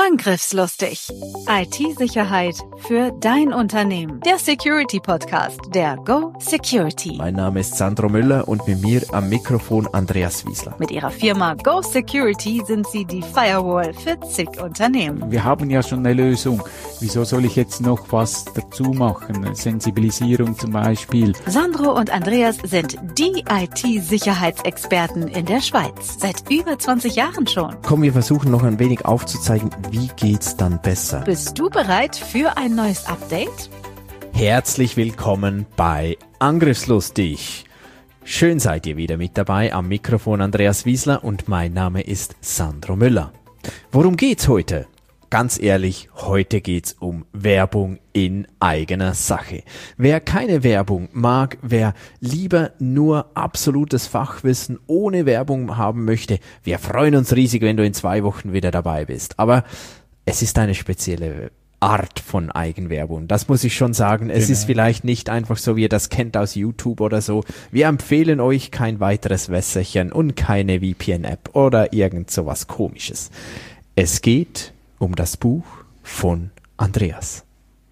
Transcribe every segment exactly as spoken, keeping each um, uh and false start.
Angriffslustig. I T-Sicherheit für dein Unternehmen. Der Security-Podcast der Go Security. Mein Name ist Sandro Müller und mit mir am Mikrofon Andreas Wiesler. Mit ihrer Firma Go Security sind sie die Firewall für zig Unternehmen. Wir haben ja schon eine Lösung. Wieso soll ich jetzt noch was dazu machen? Sensibilisierung zum Beispiel. Sandro und Andreas sind die I T-Sicherheitsexperten in der Schweiz. Seit über zwanzig Jahren schon. Komm, wir versuchen noch ein wenig aufzuzeigen, wie geht's dann besser? Bist du bereit für ein neues Update? Herzlich willkommen bei Angriffslustig. Schön seid ihr wieder mit dabei, am Mikrofon Andreas Wiesler und mein Name ist Sandro Müller. Worum geht's heute? Ganz ehrlich, heute geht's um Werbung in eigener Sache. Wer keine Werbung mag, wer lieber nur absolutes Fachwissen ohne Werbung haben möchte, wir freuen uns riesig, wenn du in zwei Wochen wieder dabei bist. Aber es ist eine spezielle Art von Eigenwerbung. Das muss ich schon sagen. Es genau. ist vielleicht nicht einfach so, wie ihr das kennt aus YouTube oder so. Wir empfehlen euch kein weiteres Wässerchen und keine V P N-App oder irgend sowas Komisches. Es geht um das Buch von Andreas.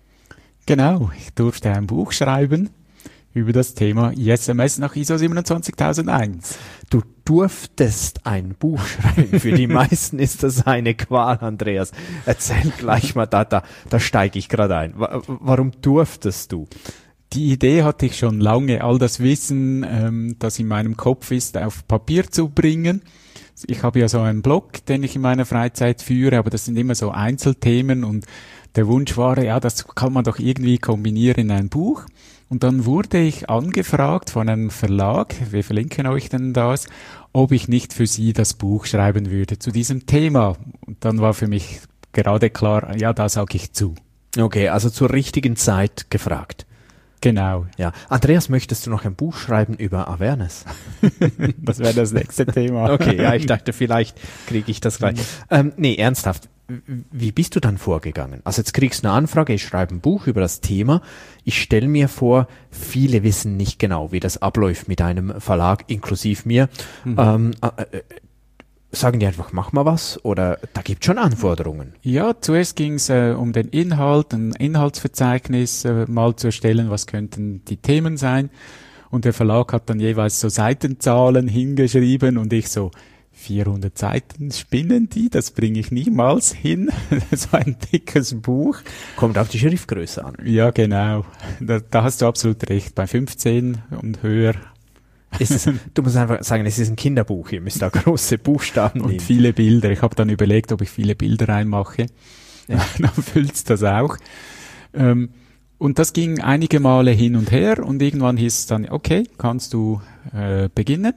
Genau, ich durfte ein Buch schreiben über das Thema I S M S nach I S O siebenundzwanzigtausendeins. Du durftest ein Buch schreiben. Für die meisten ist das eine Qual, Andreas. Erzähl gleich mal, da, da, da steige ich gerade ein. Warum durftest du? Die Idee hatte ich schon lange, all das Wissen, ähm, das in meinem Kopf ist, auf Papier zu bringen. Ich habe ja so einen Blog, den ich in meiner Freizeit führe, aber das sind immer so Einzelthemen und der Wunsch war, ja, das kann man doch irgendwie kombinieren in ein Buch. Und dann wurde ich angefragt von einem Verlag, wir verlinken euch denn das, ob ich nicht für sie das Buch schreiben würde zu diesem Thema. Und dann war für mich gerade klar, ja, da sage ich zu. Okay, also zur richtigen Zeit gefragt. Genau. Ja. Andreas, möchtest du noch ein Buch schreiben über Awareness? Das wäre das nächste Thema. Okay, ja, ich dachte, vielleicht kriege ich das gleich. Ähm, nee, ernsthaft. Wie bist du dann vorgegangen? Also jetzt kriegst du eine Anfrage, ich schreibe ein Buch über das Thema. Ich stelle mir vor, viele wissen nicht genau, wie das abläuft mit einem Verlag, inklusive mir. Mhm. Ähm, äh, Sagen die einfach, mach mal was, oder da gibt es schon Anforderungen? Ja, zuerst ging es äh, um den Inhalt, ein Inhaltsverzeichnis äh, mal zu erstellen, was könnten die Themen sein. Und der Verlag hat dann jeweils so Seitenzahlen hingeschrieben und ich so, vierhundert Seiten, spinnen die? Das bringe ich niemals hin. So ein dickes Buch. Kommt auf die Schriftgröße an. Ja, genau. Da, da hast du absolut recht. Bei fünfzehn und höher. Ist es, du musst einfach sagen, es ist ein Kinderbuch, ihr müsst da große Buchstaben nehmen. Und viele Bilder. Ich habe dann überlegt, ob ich viele Bilder reinmache. Ja. Dann füllt's das auch. Ähm, und das ging einige Male hin und her und irgendwann hieß es dann, okay, kannst du äh, beginnen.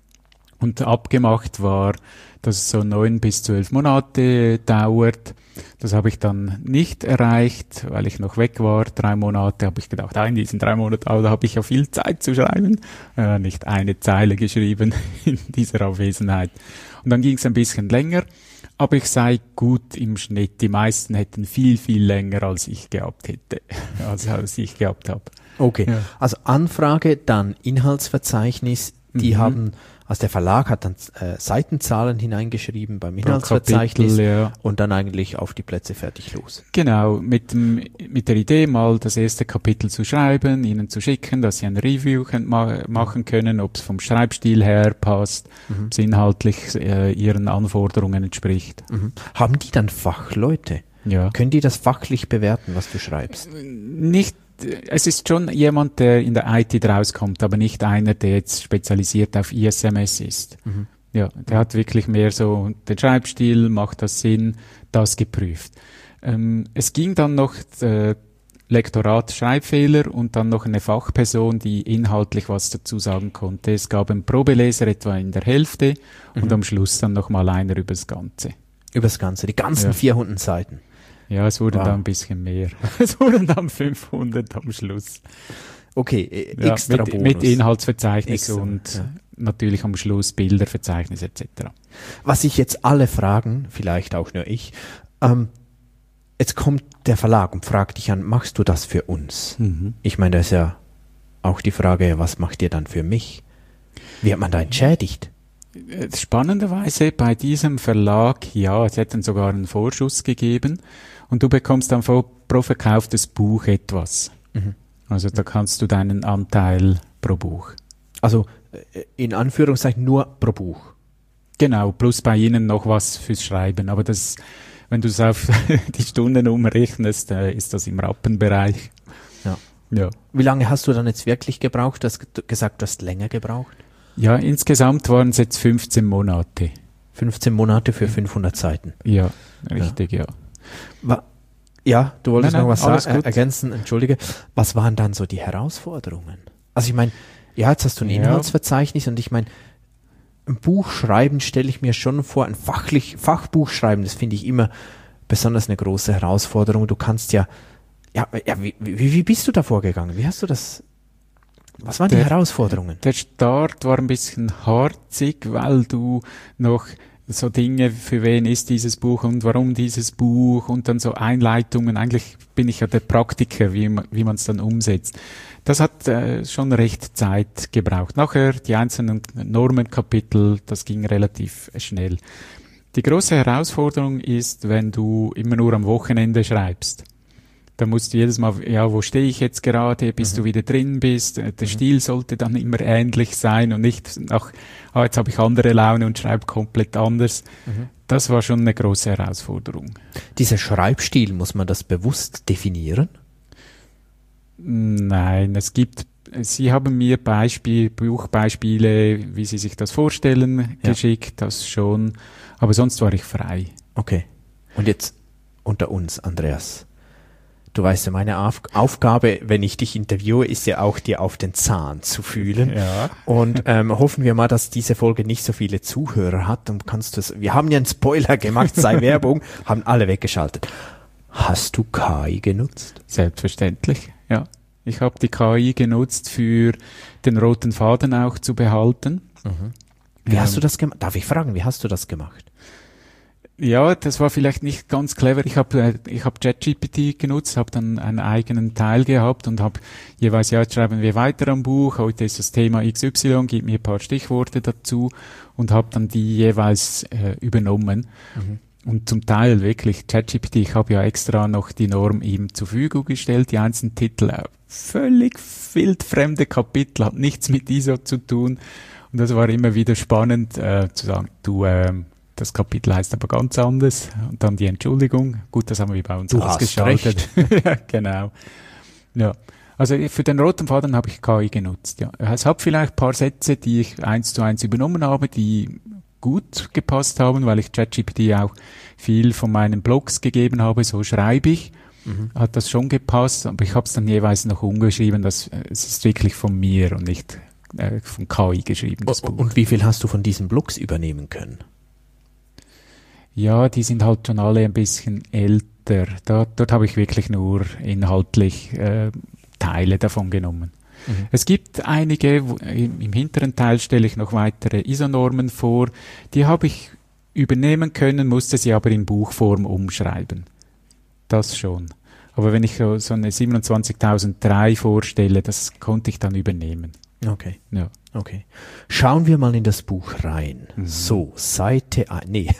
Und abgemacht war, dass es so neun bis zwölf Monate dauert. Das habe ich dann nicht erreicht, weil ich noch weg war. Drei Monate habe ich gedacht, ah, in diesen drei Monaten, oh, da habe ich ja viel Zeit zu schreiben. Äh, nicht eine Zeile geschrieben in dieser Abwesenheit. Und dann ging es ein bisschen länger, aber ich sei gut im Schnitt. Die meisten hätten viel, viel länger als ich gehabt hätte, als, als ich gehabt habe. Okay, ja. Also Anfrage, dann Inhaltsverzeichnis, die mhm. haben... Also der Verlag hat dann äh, Seitenzahlen hineingeschrieben beim Inhaltsverzeichnis Kapitel, ja. Und dann eigentlich auf die Plätze fertig los. Genau, mit, dem, mit der Idee mal das erste Kapitel zu schreiben, ihnen zu schicken, dass sie ein Review könnt ma- machen können, ob es vom Schreibstil her passt, mhm. ob es inhaltlich äh, ihren Anforderungen entspricht. Mhm. Haben die dann Fachleute? Ja. Können die das fachlich bewerten, was du schreibst? Nicht. Es ist schon jemand, der in der I T rauskommt, aber nicht einer, der jetzt spezialisiert auf I S M S ist. Mhm. Ja, der hat wirklich mehr so den Schreibstil, macht das Sinn, das geprüft. Ähm, es ging dann noch äh, Lektorat Schreibfehler und dann noch eine Fachperson, die inhaltlich was dazu sagen konnte. Es gab einen Probeleser etwa in der Hälfte mhm. und am Schluss dann noch mal einer über das Ganze. Über das Ganze, die ganzen ja. vierhundert Seiten. Ja, es wurden wow. dann ein bisschen mehr. Es wurden dann fünfhundert am Schluss. Okay, äh, extra ja, mit, Bonus. Mit Inhaltsverzeichnis extra, und ja. natürlich am Schluss Bilderverzeichnis et cetera. Was sich jetzt alle fragen, vielleicht auch nur ich, ähm, jetzt kommt der Verlag und fragt dich an, machst du das für uns? Mhm. Ich meine, da ist ja auch die Frage, was macht ihr dann für mich? Wie hat man da entschädigt? Spannenderweise bei diesem Verlag, ja, es hätten sogar einen Vorschuss gegeben und du bekommst dann pro verkauftes Buch etwas. Mhm. Also da kannst du deinen Anteil pro Buch. Also in Anführungszeichen nur pro Buch. Genau, plus bei Ihnen noch was fürs Schreiben. Aber das, wenn du es auf die Stunden umrechnest, äh, ist das im Rappenbereich. Ja. Ja. Wie lange hast du dann jetzt wirklich gebraucht? Du hast gesagt, du hast länger gebraucht? Ja, insgesamt waren es jetzt fünfzehn Monate. fünfzehn Monate für fünfhundert Seiten. Ja, richtig, ja. ja. Ja, du wolltest nein, noch nein, was sagen, ergänzen, entschuldige. Was waren dann so die Herausforderungen? Also ich meine, ja, jetzt hast du ein Ja. Inhaltsverzeichnis und ich meine, ein Buch schreiben stelle ich mir schon vor, ein fachlich, Fachbuch schreiben, das finde ich immer besonders eine große Herausforderung. Du kannst ja, ja, ja wie, wie, wie bist du da vorgegangen? Wie hast du das, was waren Der- die Herausforderungen? Der Start war ein bisschen harzig, weil du noch so Dinge, für wen ist dieses Buch und warum dieses Buch und dann so Einleitungen. Eigentlich bin ich ja der Praktiker, wie, ma- wie man es dann umsetzt. Das hat äh, schon recht Zeit gebraucht. Nachher die einzelnen Normenkapitel, das ging relativ schnell. Die große Herausforderung ist, wenn du immer nur am Wochenende schreibst. Da musst du jedes Mal, ja, wo stehe ich jetzt gerade, bis Mhm. du wieder drin bist. Der mhm. Stil sollte dann immer ähnlich sein und nicht nach, ah, jetzt habe ich andere Laune und schreibe komplett anders. Mhm. Das war schon eine große Herausforderung. Dieser Schreibstil, muss man das bewusst definieren? Nein, es gibt, Sie haben mir Beispiel, Buchbeispiele, wie Sie sich das vorstellen, Ja. geschickt, das schon. Aber sonst war ich frei. Okay. Und jetzt unter uns, Andreas. Du weißt ja, meine Auf- Aufgabe, wenn ich dich interviewe, ist ja auch, dir auf den Zahn zu fühlen. Ja. Und ähm, hoffen wir mal, dass diese Folge nicht so viele Zuhörer hat. Und kannst du es. Wir haben ja einen Spoiler gemacht, sei Werbung, haben alle weggeschaltet. Hast du K I genutzt? Selbstverständlich, ja. Ich habe die K I genutzt, für den roten Faden auch zu behalten. Wie Ähm, hast du das gemacht? Darf ich fragen, wie hast du das gemacht? Ja, das war vielleicht nicht ganz clever. Ich habe äh, ich habe ChatGPT genutzt, habe dann einen eigenen Teil gehabt und habe jeweils, ja, jetzt schreiben wir weiter am Buch, heute ist das Thema X Y, gib mir ein paar Stichworte dazu und habe dann die jeweils äh, übernommen. Mhm. Und zum Teil wirklich ChatGPT, ich habe ja extra noch die Norm ihm zur Verfügung gestellt, die einzelnen Titel, äh, völlig wildfremde Kapitel, hat nichts mit I S O zu tun. Und das war immer wieder spannend, äh, zu sagen, du, ähm, das Kapitel heißt aber ganz anders. Und dann die Entschuldigung. Gut, das haben wir bei uns Du hast ausgeschaltet. Ja, genau. Ja. Also für den roten Faden habe ich K I genutzt. Ja. Es hat vielleicht ein paar Sätze, die ich eins zu eins übernommen habe, die gut gepasst haben, weil ich ChatGPT auch viel von meinen Blogs gegeben habe. So schreibe ich. Mhm. Hat das schon gepasst, aber ich habe es dann jeweils noch umgeschrieben, dass äh, es ist wirklich von mir und nicht äh, von K I geschrieben. Das Buch. Und wie viel hast du von diesen Blogs übernehmen können? Ja, die sind halt schon alle ein bisschen älter. Da, dort habe ich wirklich nur inhaltlich äh, Teile davon genommen. Mhm. Es gibt einige, wo, im, im hinteren Teil stelle ich noch weitere I S O-Normen vor. Die habe ich übernehmen können, musste sie aber in Buchform umschreiben. Das schon. Aber wenn ich so, so eine siebenundzwanzigtausenddrei vorstelle, das konnte ich dann übernehmen. Okay. Ja. Okay. Schauen wir mal in das Buch rein. Mhm. So, Seite, ein- nee.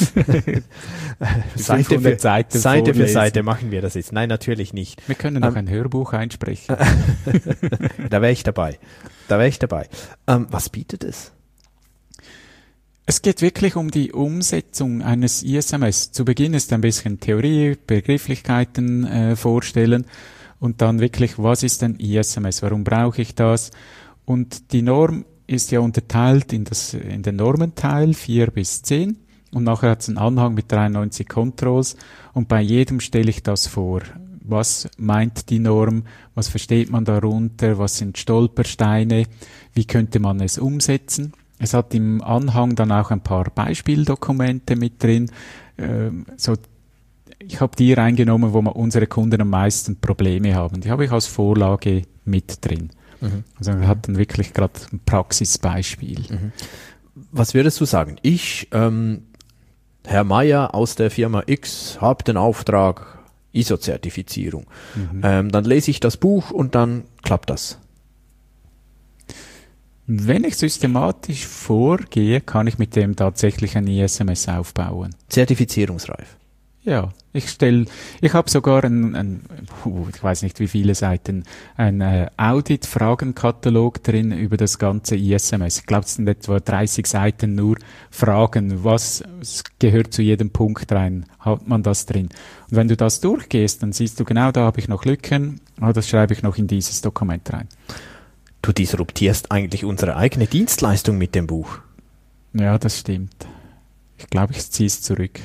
Seite, für, fünfhundert Seiten Seite für vorlesen. Seite machen wir das jetzt. Nein, natürlich nicht. Wir können noch Ähm, ein Hörbuch einsprechen. Da wäre ich dabei. Da wäre ich dabei. Ähm, was bietet es? Es geht wirklich um die Umsetzung eines I S M S. Zu Beginn ist ein bisschen Theorie, Begrifflichkeiten äh, vorstellen und dann wirklich, was ist ein I S M S? Warum brauche ich das? Und die Norm ist ja unterteilt in, das, in den Normenteil vier bis zehn und nachher hat es einen Anhang mit dreiundneunzig Controls und bei jedem stelle ich das vor. Was meint die Norm? Was versteht man darunter? Was sind Stolpersteine? Wie könnte man es umsetzen? Es hat im Anhang dann auch ein paar Beispieldokumente mit drin. Ähm, so, ich habe die reingenommen, wo man unsere Kunden am meisten Probleme haben. Die habe ich als Vorlage mit drin. Mhm. Also man hat dann wirklich gerade ein Praxisbeispiel. Mhm. Was würdest du sagen? Ich, ähm, Herr Meier aus der Firma X, habe den Auftrag I S O-Zertifizierung. Mhm. Ähm, dann lese ich das Buch und dann klappt das. Wenn ich systematisch vorgehe, kann ich mit dem tatsächlich ein I S M S aufbauen. Zertifizierungsreif. Ja, ich stelle, ich habe sogar ein, ein uh, ich weiß nicht wie viele Seiten, ein äh, Audit-Fragenkatalog drin über das ganze I S M S. Ich glaube, es sind etwa dreißig Seiten nur Fragen, was gehört zu jedem Punkt rein, hat man das drin. Und wenn du das durchgehst, dann siehst du genau, da habe ich noch Lücken, aber das schreibe ich noch in dieses Dokument rein. Du disruptierst eigentlich unsere eigene Dienstleistung mit dem Buch. Ja, das stimmt. Ich glaube, ich ziehe es zurück.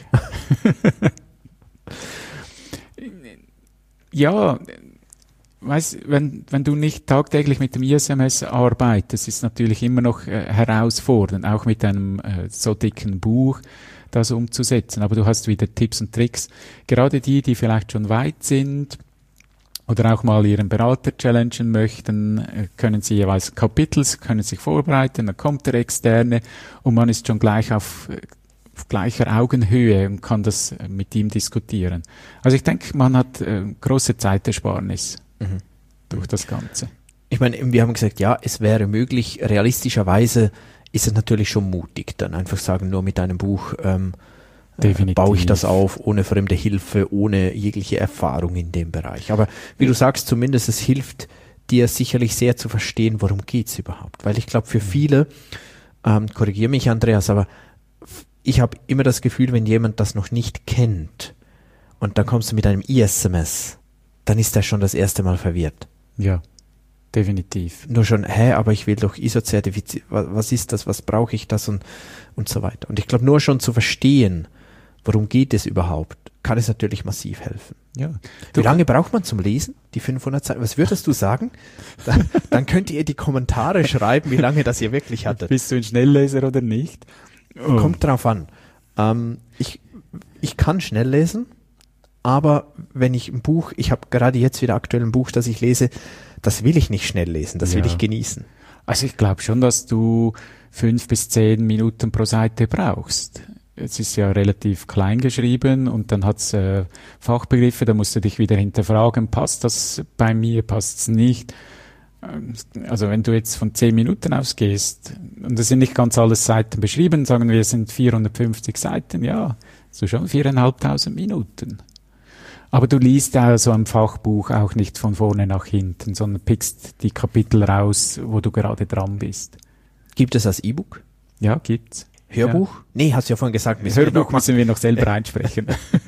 Ja, weißt, wenn, wenn du nicht tagtäglich mit dem I S M S arbeitest, ist es natürlich immer noch äh, herausfordernd, auch mit einem äh, so dicken Buch das umzusetzen. Aber du hast wieder Tipps und Tricks. Gerade die, die vielleicht schon weit sind oder auch mal ihren Berater challengen möchten, äh, können sie jeweils Kapitels, können sich vorbereiten, dann kommt der Externe und man ist schon gleich auf äh, auf gleicher Augenhöhe und kann das mit ihm diskutieren. Also ich denke, man hat äh, große Zeitersparnis mhm. durch das Ganze. Ich meine, wir haben gesagt, ja, es wäre möglich. Realistischerweise ist es natürlich schon mutig, dann einfach sagen, nur mit einem Buch ähm, äh, baue ich das auf, ohne fremde Hilfe, ohne jegliche Erfahrung in dem Bereich. Aber wie du sagst, zumindest es hilft dir sicherlich sehr zu verstehen, worum geht's überhaupt. Weil ich glaube, für viele, ähm, korrigiere mich Andreas, aber ich habe immer das Gefühl, wenn jemand das noch nicht kennt und dann kommst du mit einem I S M S, dann ist er schon das erste Mal verwirrt. Ja, definitiv. Nur schon, hä, aber ich will doch I S O-zertifiziert, was ist das, was brauche ich das und, und so weiter. Und ich glaube, nur schon zu verstehen, worum geht es überhaupt, kann es natürlich massiv helfen. Ja. Wie lange braucht man zum Lesen? Die fünfhundert Seiten? Was würdest du sagen? Dann, dann könnt ihr die Kommentare schreiben, wie lange das ihr wirklich hattet. Bist du ein Schnellleser oder nicht? Oh. Kommt drauf an. Ähm, ich, ich kann schnell lesen, aber wenn ich ein Buch, ich habe gerade jetzt wieder aktuell ein Buch, das ich lese, das will ich nicht schnell lesen, das ja. will ich genießen. Also ich glaube schon, dass du fünf bis zehn Minuten pro Seite brauchst. Es ist ja relativ klein geschrieben und dann hat's äh, Fachbegriffe, da musst du dich wieder hinterfragen, passt das bei mir, passt's nicht. Also wenn du jetzt von zehn Minuten ausgehst, und das sind nicht ganz alle Seiten beschrieben, sagen wir, es sind vierhundertfünfzig Seiten, ja, so schon viereinhalbtausend Minuten. Aber du liest ja so ein Fachbuch auch nicht von vorne nach hinten, sondern pickst die Kapitel raus, wo du gerade dran bist. Gibt es das E-Book? Ja, gibt's. Hörbuch? Ja. Nee, hast du ja vorhin gesagt. Hörbuch müssen wir noch selber einsprechen.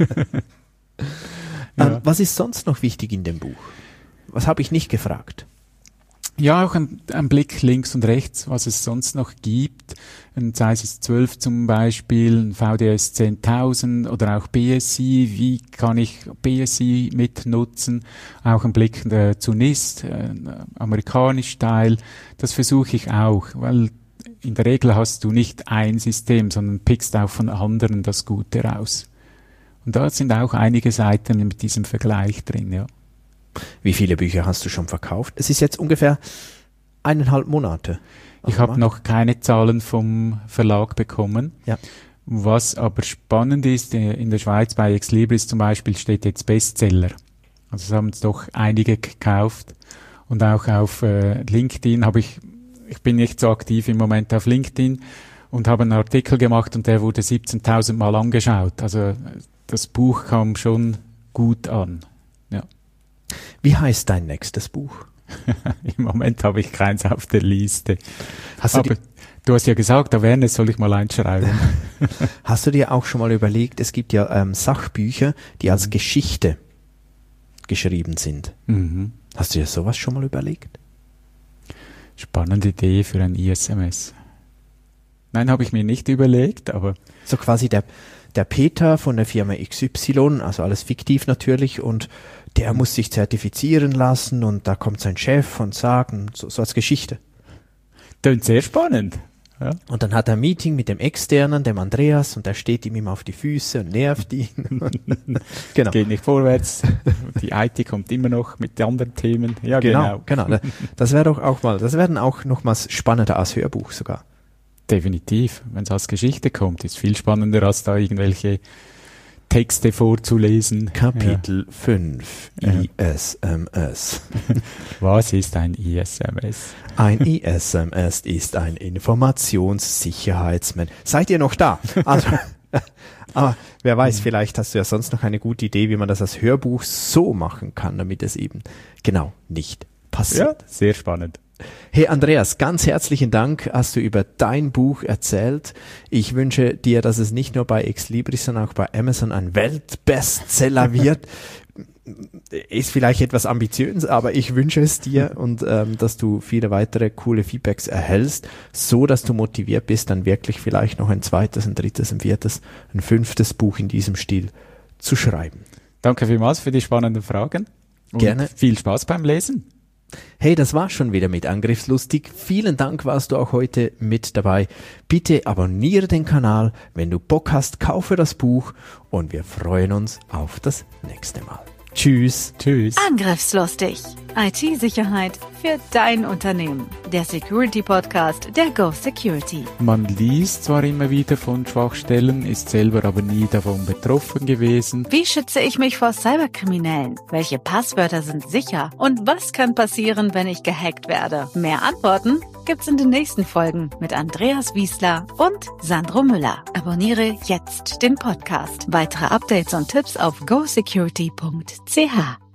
Ja. Ähm, was ist sonst noch wichtig in dem Buch? Was habe ich nicht gefragt? Ja, auch ein, ein Blick links und rechts, was es sonst noch gibt. Ein Z E I S zwölf zum Beispiel, ein V D S zehntausend oder auch B S I. Wie kann ich B S I mitnutzen? Auch ein Blick äh, zu N I S T, äh, amerikanisch Teil. Das versuche ich auch, weil in der Regel hast du nicht ein System, sondern pickst auch von anderen das Gute raus. Und da sind auch einige Seiten mit diesem Vergleich drin, ja. Wie viele Bücher hast du schon verkauft? Es ist jetzt ungefähr eineinhalb Monate. Ich habe noch keine Zahlen vom Verlag bekommen. Ja. Was aber spannend ist, in der Schweiz bei Exlibris zum Beispiel steht jetzt Bestseller. Also es haben es doch einige gekauft. Und auch auf äh, LinkedIn habe ich, ich bin nicht so aktiv im Moment auf LinkedIn und habe einen Artikel gemacht und der wurde siebzehntausend Mal angeschaut. Also das Buch kam schon gut an. Ja. Wie heißt dein nächstes Buch? Im Moment habe ich keins auf der Liste. Hast du, Aber du hast ja gesagt, Awareness soll ich mal einschreiben. Hast du dir auch schon mal überlegt, es gibt ja ähm, Sachbücher, die als Geschichte geschrieben sind. Mhm. Hast du dir sowas schon mal überlegt? Spannende Idee für ein I S M S. Nein, habe ich mir nicht überlegt, aber... So quasi der, der Peter von der Firma X Y, also alles fiktiv natürlich, und der muss sich zertifizieren lassen und da kommt sein Chef und sagt, so, so als Geschichte. Tönt sehr spannend. Ja. Und dann hat er ein Meeting mit dem Externen, dem Andreas, und der steht ihm immer auf die Füße und nervt ihn. Genau. Geht nicht vorwärts. Die I T kommt immer noch mit anderen Themen. Ja, genau. Genau, genau. Das wäre doch auch mal, das werden auch nochmals spannender als Hörbuch sogar. Definitiv. Wenn es als Geschichte kommt, ist viel spannender als da irgendwelche Texte vorzulesen. Kapitel ja. fünf, Ja. I S M S. Was ist ein I S M S? Ein I S M S ist ein Informationssicherheitsmanagement. Seid ihr noch da? Also, aber wer weiß, vielleicht hast du ja sonst noch eine gute Idee, wie man das als Hörbuch so machen kann, damit es eben genau nicht passiert. Ja, sehr spannend. Hey Andreas, ganz herzlichen Dank, hast du über dein Buch erzählt. Ich wünsche dir, dass es nicht nur bei Exlibris, sondern auch bei Amazon ein Weltbestseller wird. Ist vielleicht etwas ambitiös, aber ich wünsche es dir und ähm, dass du viele weitere coole Feedbacks erhältst, so dass du motiviert bist, dann wirklich vielleicht noch ein zweites, ein drittes, ein viertes, ein fünftes Buch in diesem Stil zu schreiben. Danke vielmals für die spannenden Fragen. Und Gerne. Viel Spaß beim Lesen. Hey, das war's schon wieder mit Angriffslustig. Vielen Dank, warst du auch heute mit dabei. Bitte abonniere den Kanal. Wenn du Bock hast, kaufe das Buch und wir freuen uns auf das nächste Mal. Tschüss. Tschüss. Angriffslustig. I T-Sicherheit für dein Unternehmen. Der Security-Podcast der Go Security. Man liest zwar immer wieder von Schwachstellen, ist selber aber nie davon betroffen gewesen. Wie schütze ich mich vor Cyberkriminellen? Welche Passwörter sind sicher? Und was kann passieren, wenn ich gehackt werde? Mehr Antworten gibt's in den nächsten Folgen mit Andreas Wiesler und Sandro Müller. Abonniere jetzt den Podcast. Weitere Updates und Tipps auf go security punkt c h.